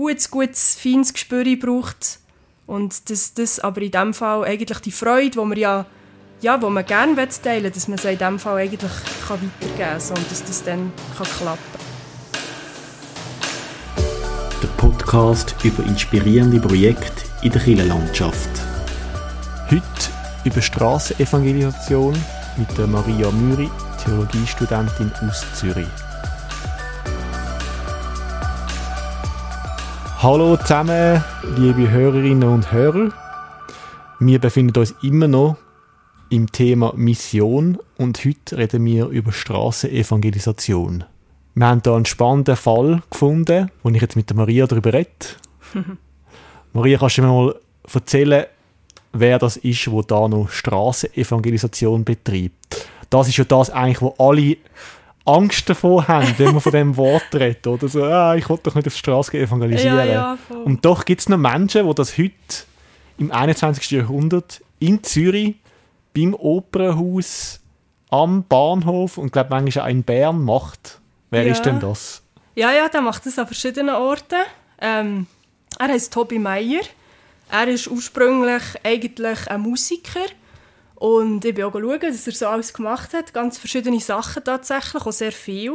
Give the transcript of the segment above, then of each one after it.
gutes, feines Gespür braucht. Und das aber in diesem Fall eigentlich die Freude, die man wo man gerne teilen will, dass man sie in diesem Fall eigentlich weitergeben kann, so, und dass das dann klappen kann. Der Podcast über inspirierende Projekte in der Kirchenlandschaft. Heute über Strassenevangelisation mit der Maria Müri, Theologiestudentin aus Zürich. Hallo zusammen, liebe Hörerinnen und Hörer. Wir befinden uns immer noch im Thema Mission und heute reden wir über Strassenevangelisation. Wir haben hier einen spannenden Fall gefunden, wo ich jetzt mit der Maria darüber rede. Maria, kannst du mir mal erzählen, wer das ist, der da noch Strassenevangelisation betreibt? Das ist ja das eigentlich, wo alle Angst davor haben, wenn man von diesem Wort redet. Oder so, ich will doch nicht auf die Straße evangelisieren. Ja, und doch gibt es noch Menschen, die das heute im 21. Jahrhundert in Zürich beim Opernhaus am Bahnhof und glaube manchmal auch in Bern macht. Wer ist denn das? Ja, der macht das an verschiedenen Orten. Er heisst Tobi Meier. Er ist ursprünglich eigentlich ein Musiker. Und ich bin auch schauen, dass er so alles gemacht hat. Ganz verschiedene Sachen tatsächlich, auch sehr viel.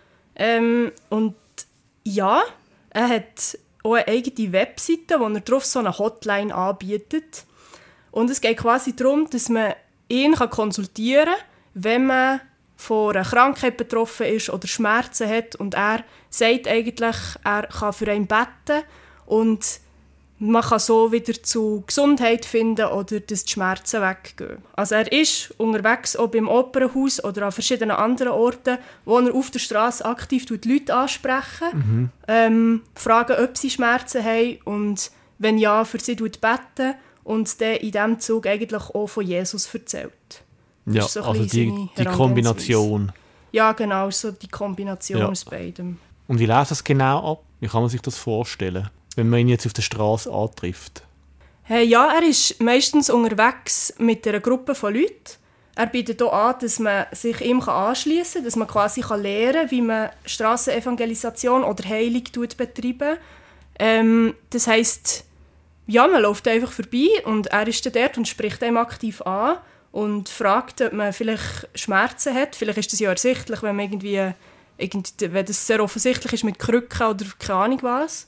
Und ja, er hat auch eine eigene Webseite, wo er drauf so eine Hotline anbietet. Und es geht quasi darum, dass man ihn konsultieren kann, wenn man von einer Krankheit betroffen ist oder Schmerzen hat. Und er sagt eigentlich, er kann für einen beten und man kann so wieder zu Gesundheit finden oder dass die Schmerzen weggehen. Also er ist unterwegs auch beim Opernhaus oder an verschiedenen anderen Orten, wo er auf der Straße aktiv Leute ansprechen, fragen, ob sie Schmerzen haben und wenn ja, für sie beten und dann in diesem Zug eigentlich auch von Jesus erzählt. Ja, so also die Kombination. Ja, genau, so die Kombination aus beidem. Und wie läuft das genau ab? Wie kann man sich das vorstellen, wenn man ihn jetzt auf der Straße antrifft? Ja, er ist meistens unterwegs mit einer Gruppe von Leuten. Er bietet auch an, dass man sich ihm anschliessen kann, dass man quasi lernen kann, wie man Strassenevangelisation oder Heilung betreibt. Das heisst, ja, man läuft einfach vorbei und er ist dann dort und spricht einem aktiv an und fragt, ob man vielleicht Schmerzen hat. Vielleicht ist das ja ersichtlich, wenn man wenn das sehr offensichtlich ist mit Krücken oder keine Ahnung was.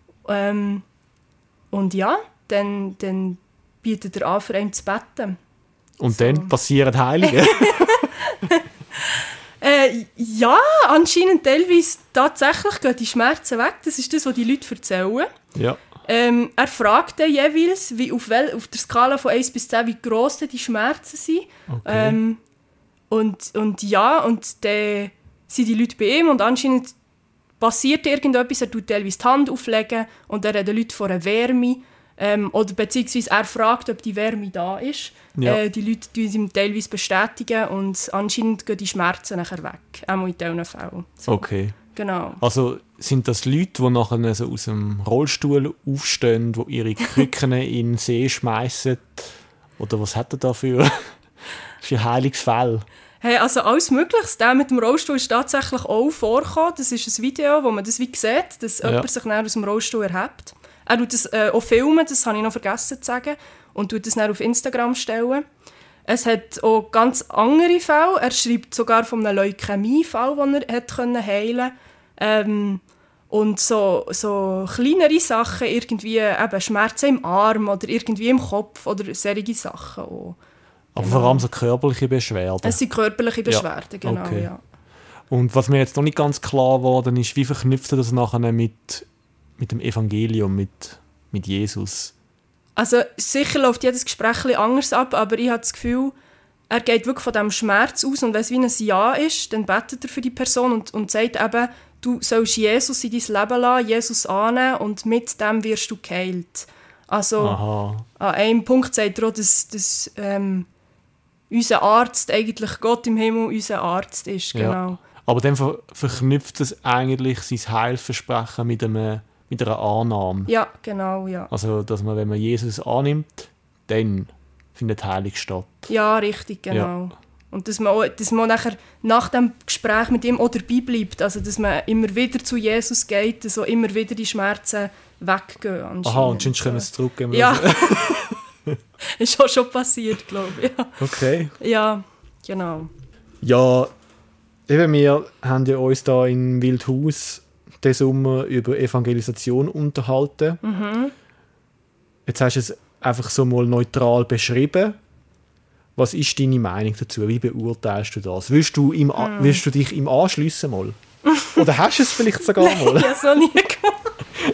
Und ja, dann bietet er an, für einen zu beten. Und so. Dann passieren Heilungen? Ja, anscheinend teilweise tatsächlich gehen die Schmerzen weg. Das ist das, was die Leute erzählen. Ja. Er fragt dann jeweils, auf der Skala von 1 bis 10, wie gross die Schmerzen sind. Okay. Und dann sind die Leute bei ihm und anscheinend passiert irgendetwas, er tut teilweise die Hand auflegen und dann reden Leute von einer Wärme. Oder beziehungsweise er fragt, ob die Wärme da ist. Ja. Die Leute bestätigen ihm teilweise bestätigen und anscheinend gehen die Schmerzen nachher weg. Auch in diesen Fällen. So. Okay. Genau. Also sind das Leute, die nachher so aus dem Rollstuhl aufstehen, die ihre Krücken in den See schmeißen? Oder was hat er da für Heilungsfälle? Hey, also alles Mögliche. Der mit dem Rollstuhl ist tatsächlich auch vorgekommen. Das ist ein Video, wo man das wie sieht, dass jemand sich dann aus dem Rollstuhl erhebt. Er tut das auch filmen, das habe ich noch vergessen zu sagen, und tut das dann auf Instagram stellen. Es hat auch ganz andere Fälle. Er schreibt sogar von einem Leukämie-Fall, den er heilen konnte. Und so kleinere Sachen, irgendwie eben Schmerzen im Arm oder irgendwie im Kopf oder solche Sachen auch. Aber vor allem so körperliche Beschwerden? Es sind körperliche Beschwerden, genau, okay. Ja. Und was mir jetzt noch nicht ganz klar geworden ist, wie verknüpft er das nachher mit dem Evangelium, mit Jesus? Also sicher läuft jedes Gespräch ein anders ab, aber ich habe das Gefühl, er geht wirklich von diesem Schmerz aus und wenn es wie ein Ja ist, dann betet er für die Person und sagt eben, du sollst Jesus in dein Leben lassen, Jesus annehmen und mit dem wirst du geheilt. Also an einem Punkt sagt er auch, dass unser Arzt eigentlich Gott im Himmel unser Arzt ist. Genau. Ja. Aber dann verknüpft es eigentlich sein Heilsversprechen mit einer Annahme. Ja, genau, ja. Also, dass man, wenn man Jesus annimmt, dann findet Heilung statt. Ja, richtig, genau. Und dass man nachher nach dem Gespräch mit ihm auch dabei bleibt. Also dass man immer wieder zu Jesus geht, dass so immer wieder die Schmerzen weggehen. Aha, und sonst können wir es zurückgeben. Ja. Ist auch schon passiert, glaube ich. Ja. Okay. Ja, genau. Ja, eben wir haben ja uns da in Wildhaus diesen Sommer über Evangelisation unterhalten. Jetzt hast du es einfach so mal neutral beschrieben. Was ist deine Meinung dazu? Wie beurteilst du das? Willst du dich ihm anschliessen mal? Oder hast du es vielleicht sogar mal? Nein, ich habe es noch nie gemacht.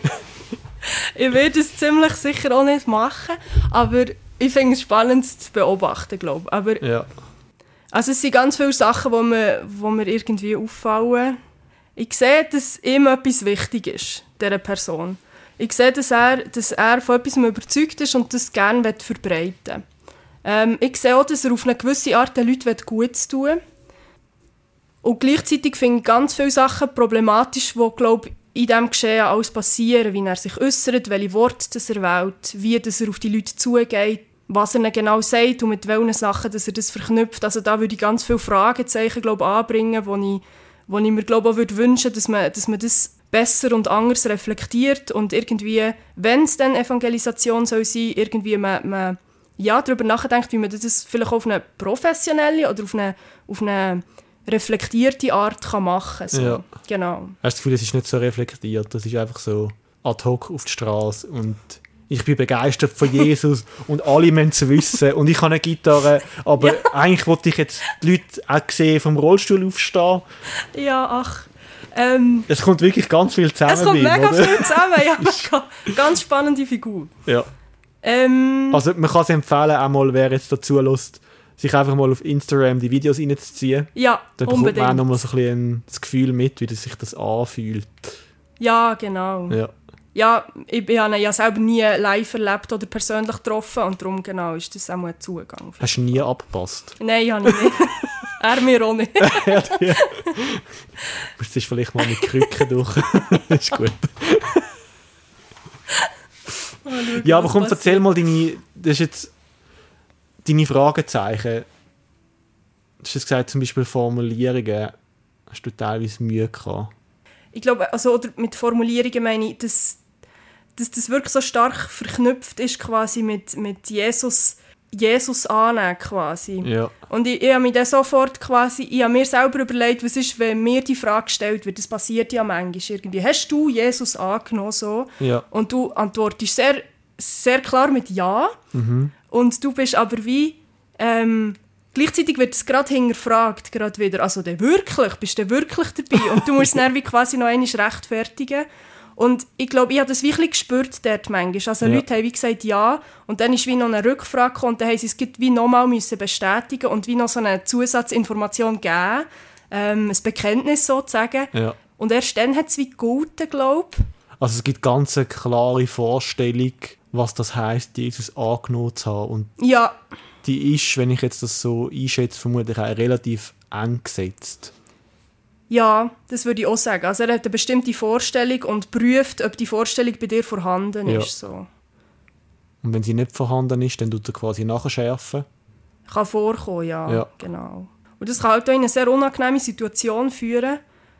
Ich werde es ziemlich sicher auch nicht machen, aber ich finde es spannend zu beobachten, glaube ich. Aber, ja. Also es sind ganz viele Sachen, die mir irgendwie auffallen. Ich sehe, dass ihm etwas wichtig ist, dieser Person. Ich sehe, dass er von etwas überzeugt ist und das gerne verbreiten will. Ich sehe auch, dass er auf eine gewisse Art den Leuten Gutes tun will. Und gleichzeitig finde ich ganz viele Sachen problematisch, die, glaube ich, in diesem Geschehen alles passieren, wie er sich äußert, welche Worte das er wählt, wie dass er auf die Leute zugeht, was er ihnen genau sagt und mit welchen Sachen dass er das verknüpft. Also da würde ich ganz viele Fragezeichen, glaube ich, anbringen, wo ich mir, glaube ich, auch würde wünschen, dass man das besser und anders reflektiert und irgendwie, wenn es dann Evangelisation soll sein, irgendwie man darüber nachdenkt, wie man das vielleicht auf eine professionelle oder auf eine reflektierte Art kann machen kann. So. Ja. Genau. Hast du das Gefühl, es ist nicht so reflektiert, das ist einfach so ad hoc auf die Straße und ich bin begeistert von Jesus und alle müssen es wissen und ich habe eine Gitarre, aber eigentlich wollte ich jetzt die Leute auch sehen vom Rollstuhl aufstehen. Ja, ach. Es kommt wirklich ganz viel zusammen. Es kommt mega viel zusammen, ja. Ganz spannende Figur. Ja. Also man kann es empfehlen, auch mal, wer jetzt dazu lässt, sich einfach mal auf Instagram die Videos reinzuziehen. Ja, dann bekommt man auch noch mal so ein bisschen das Gefühl mit, wie sich das anfühlt. Ja, genau. Ja. Ja, ich habe ihn ja selber nie live erlebt oder persönlich getroffen und darum genau ist das auch mal ein Zugang. Hast du nie abgepasst? Nein, habe ich nicht. Er mir auch nicht. Du musst vielleicht mal mit Krücken durch. Das ist gut. Ja, aber komm, erzähl mal das ist jetzt deine Fragezeichen. Du hast gesagt, zum Beispiel Formulierungen hast du teilweise Mühe gehabt. Ich glaube, also, oder mit Formulierungen meine ich, dass das wirklich so stark verknüpft ist quasi mit Jesus annehmen quasi. Ja. Und ich habe mich dann sofort ich habe mir selber überlegt, was ist, wenn mir die Frage gestellt wird, das passiert ja manchmal irgendwie. Hast du Jesus angenommen so? Ja. Und du antwortest sehr, sehr klar mit Ja. Und du bist aber wie... gleichzeitig wird es gerade hinterfragt, gerade wieder. Also bist du wirklich dabei? Und du musst dann wie quasi noch einmal rechtfertigen. Und ich glaube, ich habe das wirklich gespürt dort manchmal. Also Leute haben wie gesagt ja und dann ist wie noch eine Rückfrage gekommen und dann haben sie es wie nochmal bestätigen und wie noch so eine Zusatzinformation geben, ein Bekenntnis sozusagen. Ja. Und erst dann hat es wie gegolten, glaube ich. Also es gibt ganz eine klare Vorstellung, was das heisst, Jesus angenommen zu haben. Und ja. Die ist, wenn ich jetzt das so einschätze, vermutlich auch relativ eng gesetzt. Ja, das würde ich auch sagen. Also er hat eine bestimmte Vorstellung und prüft, ob die Vorstellung bei dir vorhanden ist. So. Und wenn sie nicht vorhanden ist, dann tut er quasi nachschärfen? Kann vorkommen, ja. Genau. Und das kann halt auch in eine sehr unangenehme Situation führen.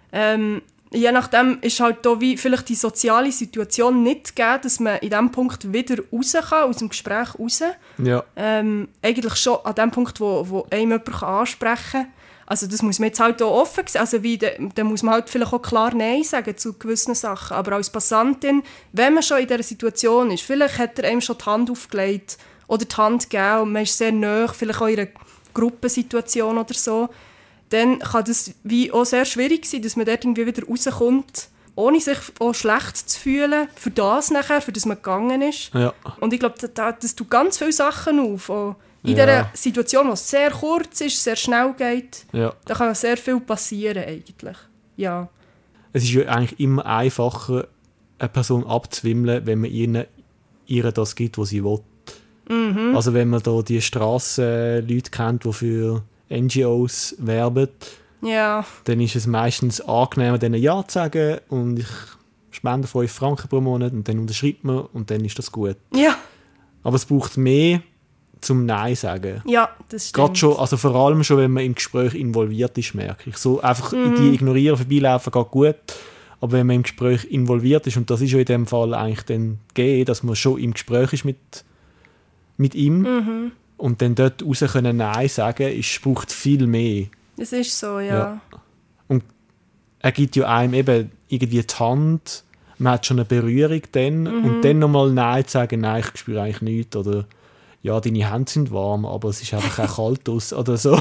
Je nachdem ist halt da wie vielleicht die soziale Situation nicht gegeben, dass man in diesem Punkt wieder raus kann, aus dem Gespräch raus. Ja. Eigentlich schon an dem Punkt, wo einem jemand ansprechen kann. Also das muss man jetzt halt auch offen sehen. Also da muss man halt vielleicht auch klar Nein sagen zu gewissen Sachen. Aber als Passantin, wenn man schon in dieser Situation ist, vielleicht hat er einem schon die Hand aufgelegt oder die Hand gegeben und man ist sehr nahe, vielleicht auch in einer Gruppensituation oder so, dann kann das wie auch sehr schwierig sein, dass man dort irgendwie wieder rauskommt, ohne sich auch schlecht zu fühlen, für das man gegangen ist. Ja. Und ich glaube, das tut ganz viele Sachen auf. Auch in dieser Situation, die sehr kurz ist, sehr schnell geht, da kann sehr viel passieren eigentlich. Ja. Es ist ja eigentlich immer einfacher, eine Person abzuwimmeln, wenn man ihr das gibt, was sie will. Mhm. Also wenn man da die Strassenleute kennt, die für NGOs werben, dann ist es meistens angenehmer, denen Ja zu sagen und ich spende 5 Franken pro Monat und dann unterschreibt man und dann ist das gut. Ja. Aber es braucht mehr, zum Nein sagen. Ja, das stimmt. Gerade schon, also vor allem schon, wenn man im Gespräch involviert ist, merke ich. So einfach die ignorieren, vorbeilaufen geht gut, aber wenn man im Gespräch involviert ist, und das ist ja in dem Fall eigentlich dann gegeben, dass man schon im Gespräch ist mit ihm und dann dort raus können Nein sagen, braucht viel mehr. Das ist so, ja. Und er gibt ja einem eben irgendwie die Hand, man hat schon eine Berührung dann und dann nochmal Nein zu sagen, nein, ich spüre eigentlich nichts oder ja, deine Hände sind warm, aber es ist einfach auch kalt aus oder so.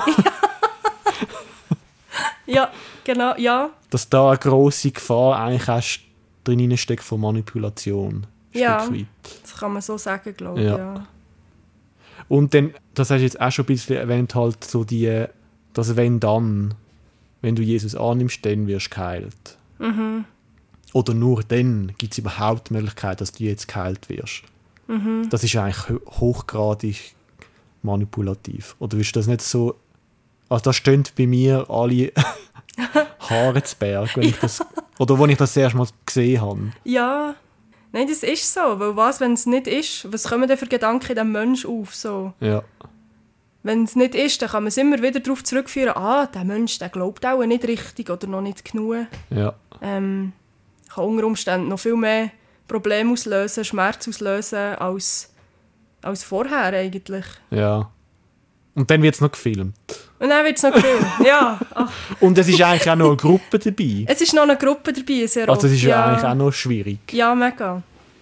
Ja, genau, ja. Dass da eine grosse Gefahr eigentlich auch drin steckt von Manipulation. Ja, das kann man so sagen, glaube ich, ja. Und dann, das hast du jetzt auch schon ein bisschen erwähnt, halt so das Wenn-Dann. Wenn du Jesus annimmst, dann wirst du geheilt. Oder nur dann gibt es überhaupt die Möglichkeit, dass du jetzt geheilt wirst. Das ist eigentlich hochgradig manipulativ. Oder willst du das nicht so... Also da stehen bei mir alle Haare zu Berg, wenn ich das... Oder als ich das erste Mal gesehen habe. Ja, nein, das ist so. Weil was, wenn es nicht ist? Was kommen denn für Gedanken in diesem Menschen auf? So? Ja. Wenn es nicht ist, dann kann man es immer wieder darauf zurückführen, der Mensch, der glaubt auch nicht richtig oder noch nicht genug. Ja. Kann unter Umständen noch viel mehr Probleme auslösen, Schmerz auslösen, als vorher eigentlich. Ja. Und dann wird es noch gefilmt. Und dann wird es noch gefilmt, ja. Ach. Und es ist eigentlich auch noch eine Gruppe dabei. Es ist noch eine Gruppe dabei, sehr oft. Also es ist ja eigentlich auch noch schwierig. Ja, mega.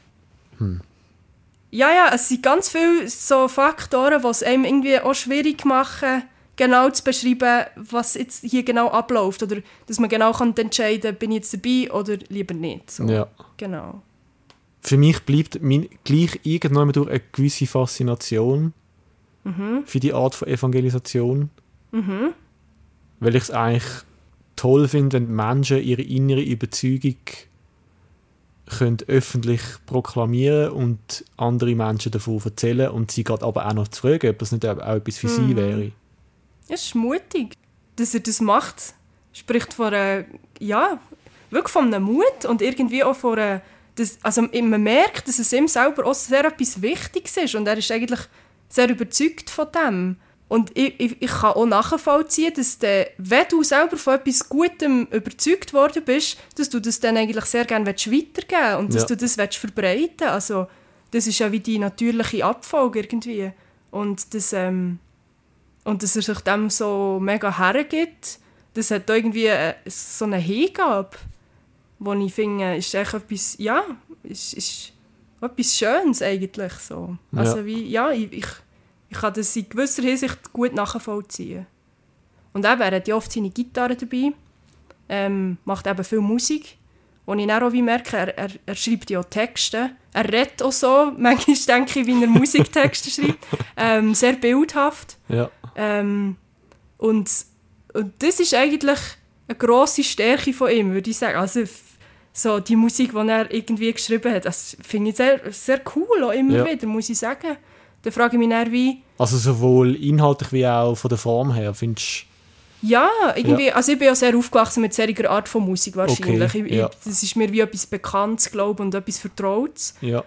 Ja, es sind ganz viele so Faktoren, die es einem irgendwie auch schwierig machen, genau zu beschreiben, was jetzt hier genau abläuft. Oder dass man genau entscheiden kann, bin ich jetzt dabei oder lieber nicht. So. Ja. Genau. Für mich bleibt gleich irgendwann durch eine gewisse Faszination für die Art von Evangelisation. Weil ich es eigentlich toll finde, wenn Menschen ihre innere Überzeugung können öffentlich proklamieren und andere Menschen davon erzählen und sie gerade aber auch noch zu fragen, ob das nicht auch etwas für sie wäre. Es ist mutig, dass er das macht. Spricht von wirklich von einem Mut und irgendwie auch von also man merkt, dass es ihm selber auch sehr etwas Wichtiges ist und er ist eigentlich sehr überzeugt von dem. Und ich kann auch nachvollziehen, dass wenn du selber von etwas Gutem überzeugt worden bist, dass du das dann eigentlich sehr gerne weitergeben willst und dass du das verbreiten willst. Also, das ist ja wie die natürliche Abfolge irgendwie. Und dass er sich dem so mega hergibt, das hat irgendwie so eine Hingabe, wo ich finde, ist echt etwas, ist etwas Schönes eigentlich so. Also ich kann das in gewisser Hinsicht gut nachvollziehen. Und er hat ja oft seine Gitarre dabei, macht eben viel Musik. Und ich dann auch merke, er schreibt ja Texte. Er redet auch so, manchmal denke ich, wie er Musiktexte schreibt. Sehr bildhaft. Ja. Und das ist eigentlich eine grosse Stärke von ihm, würde ich sagen. Also so die Musik, die er irgendwie geschrieben hat, das finde ich sehr, sehr cool, auch immer wieder, muss ich sagen. Da frage ich mich dann, wie... Also sowohl inhaltlich wie auch von der Form her, findest du... Ja, irgendwie, also ich bin ja sehr aufgewachsen mit solcher Art von Musik wahrscheinlich. Okay, das ist mir wie etwas Bekanntes, glaube ich, und etwas Vertrautes. Ja.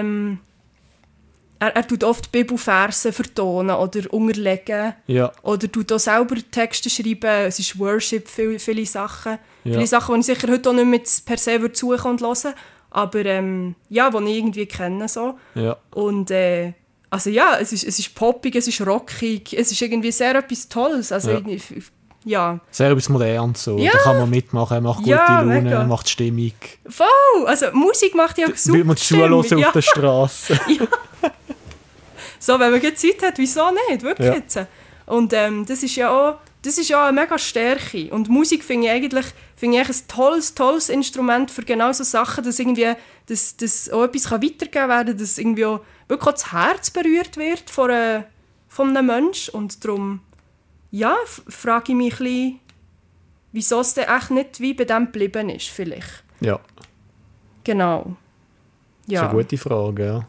Er tut oft Bibelverse vertonen oder unterlegen. Ja. Oder tut auch selber Texte schreiben. Es ist Worship, viele Sachen. Ja. Viele Sachen, die ich sicher heute auch nicht mehr per se suchen und hören. Aber die ich irgendwie kenne. So. Ja. Und also ja, es ist poppig, es ist rockig, es ist irgendwie sehr etwas Tolles. Also ja. Sehr etwas Modernes. So. Ja. Da kann man mitmachen, macht gute Laune, mega. Macht Stimmung. Voll! Also Musik macht ja auch super will man zuhören auf der Straße. Ja. So, wenn man Zeit hat, wieso nicht? Wirklich jetzt. Und das ist ja auch eine mega Stärke. Und Musik finde ich eigentlich ein tolles Instrument für genau so Sachen, dass irgendwie dass auch etwas weitergegeben werden kann, dass irgendwie auch wirklich auch das Herz berührt wird von einem Menschen. Und darum frage ich mich ein bisschen, wieso es denn echt nicht wie bei dem geblieben ist, vielleicht. Ja. Genau. Ja. Das ist eine gute Frage, ja.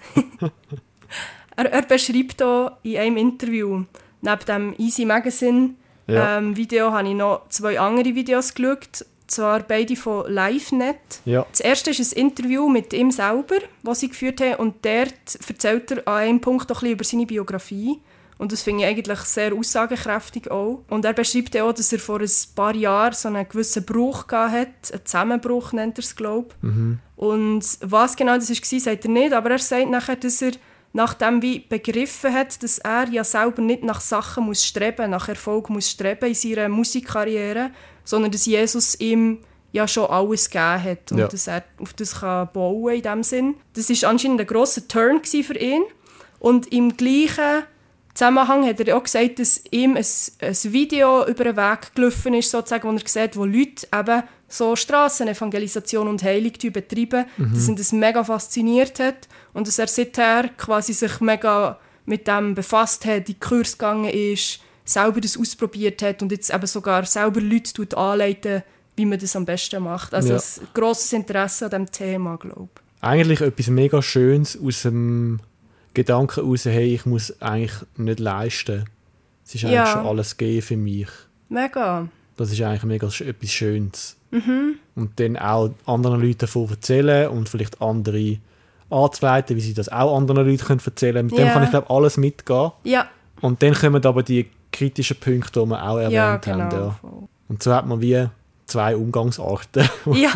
Er beschreibt hier in einem Interview, neben dem Easy Magazine Video habe ich noch 2 andere Videos geschaut. zwar beide von LiveNet. Ja. Das erste ist ein Interview mit ihm selber, das sie geführt haben, und dort erzählt er an einem Punkt auch ein bisschen über seine Biografie. Und das finde ich eigentlich sehr aussagekräftig auch. Und er beschreibt auch, dass er vor ein paar Jahren so einen gewissen Bruch gehabt hat. Einen Zusammenbruch nennt er es, glaube ich. Und was genau das war, sagt er nicht. Aber er sagt nachher, dass er nachdem wie begriffen hat, dass er ja selber nicht nach Sachen muss streben, nach Erfolg muss streben in seiner Musikkarriere, sondern dass Jesus ihm ja schon alles gegeben hat und dass er auf das kann bauen in dem Sinn. Das war anscheinend ein grosser Turn für ihn. Und im gleichen Zusammenhang hat er auch gesagt, dass ihm ein Video über den Weg gelaufen ist, sozusagen, wo er sieht, wo Leute eben so Strassenevangelisation und Heilung betreiben, dass ihn das mega fasziniert hat und dass er seither quasi sich mega mit dem befasst hat, in die Kurs gegangen ist, selber das ausprobiert hat und jetzt eben sogar selber Leute anleiten, wie man das am besten macht. Also ein grosses Interesse an diesem Thema, glaube ich. Eigentlich etwas mega Schönes aus dem Gedanken heraus, hey, ich muss eigentlich nicht leisten. Es ist eigentlich schon alles gegeben für mich. Mega. Das ist eigentlich mega etwas Schönes. Und dann auch anderen Leuten davon erzählen und vielleicht andere anzuleiten, wie sie das auch anderen Leuten erzählen können. Mit dem kann ich, glaube ich, alles mitgehen. Ja. Und dann kommen aber die kritischen Punkte, die wir auch erwähnt haben. Ja. Und so hat man wie 2 Umgangsarten.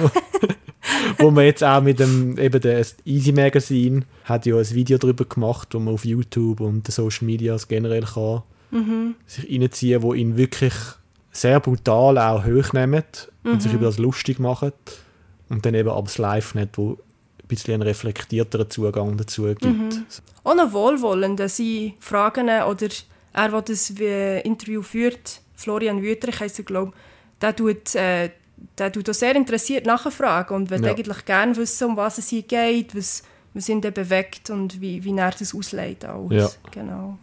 Wo man jetzt auch mit dem Easy Magazine hat ja ein Video darüber gemacht, wo man auf YouTube und den Social Medias generell kann sich reinziehen, wo ihn wirklich sehr brutal auch hochnehmen und sich über das lustig machen. Und dann eben aber das LiveNet, wo ein bisschen einen reflektierteren Zugang dazu gibt. Auch noch wohlwollend, sie fragen, oder er, der das Interview führt, Florian Wüthrich heisst er, glaube ich, der tut auch sehr interessiert nachfragen und will eigentlich gerne wissen, um was es hier geht, was ihn dann bewegt und wie er das auslegt. Ja. Genau.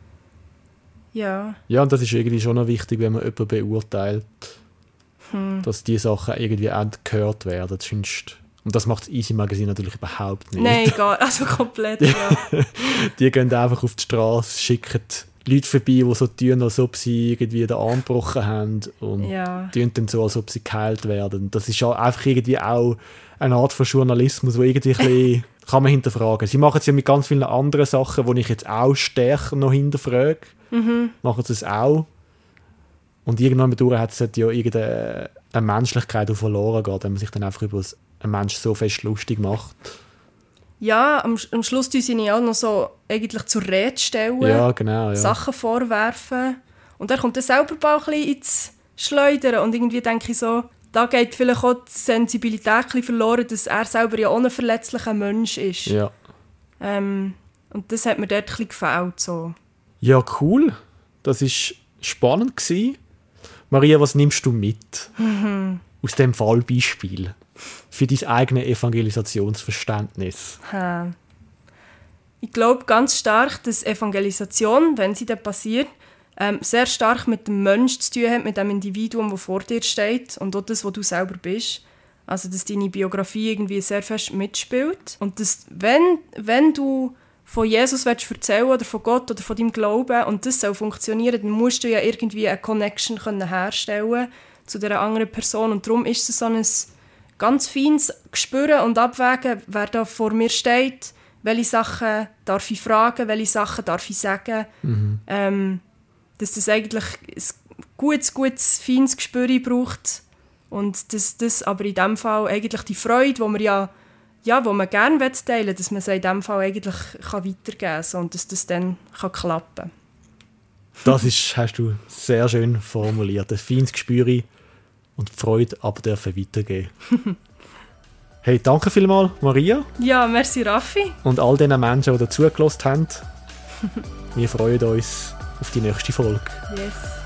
Ja. Ja, und das ist irgendwie schon noch wichtig, wenn man jemanden beurteilt, dass diese Sachen irgendwie auch gehört werden. Und das macht das Easy Magazine natürlich überhaupt nicht. Nein, also komplett, ja. Die gehen einfach auf die Straße, schicken Leute vorbei, die so tun, als ob sie irgendwie den Arm gebrochen haben und tun dann so, als ob sie geheilt werden. Das ist einfach irgendwie auch eine Art von Journalismus, wo irgendwie ein bisschen kann man hinterfragen. Sie machen es ja mit ganz vielen anderen Sachen, die ich jetzt auch stärker noch hinterfrage. Machen sie es auch. Und irgendwann durch hat es ja irgendeine Menschlichkeit, die verloren geht, wenn man sich dann einfach über einen Menschen so fest lustig macht. Ja, am Schluss tun sie auch noch so eigentlich zur Rede stellen, genau, Sachen vorwerfen. Und er kommt dann selber auch ein bisschen ins Schleudern. Und irgendwie denke ich so, da geht vielleicht auch die Sensibilität ein bisschen verloren, dass er selber ja auch ein verletzlicher Mensch ist. Ja. Und das hat mir dort ein bisschen gefällt. So. Ja, cool. Das war spannend. Maria, was nimmst du mit aus diesem Fallbeispiel für dein eigenes Evangelisationsverständnis? Ich glaube ganz stark, dass Evangelisation, wenn sie dann passiert, sehr stark mit dem Menschen zu tun hat, mit dem Individuum, das vor dir steht und auch das, was du selber bist. Also, dass deine Biografie irgendwie sehr fest mitspielt. Und dass, wenn du von Jesus erzählen oder von Gott oder von deinem Glauben und das soll funktionieren, dann musst du ja irgendwie eine Connection herstellen zu dieser anderen Person. Und darum ist es so ein ganz feines Spüren und Abwägen, wer da vor mir steht, welche Sachen darf ich fragen, welche Sachen darf ich sagen. Dass das eigentlich ein gutes, feines Gespür braucht und dass das aber in diesem Fall eigentlich die Freude, wo man gerne teilen will, dass man sie in diesem Fall eigentlich weitergeben kann und dass das dann klappen kann. Das hast du sehr schön formuliert. Ein feines Gespür und die Freude aber dürfen weitergeben. Hey, danke vielmals, Maria. Ja, merci, Raffi. Und all den Menschen, die dazugelassen haben. Wir freuen uns auf die nächste Folge. Yes.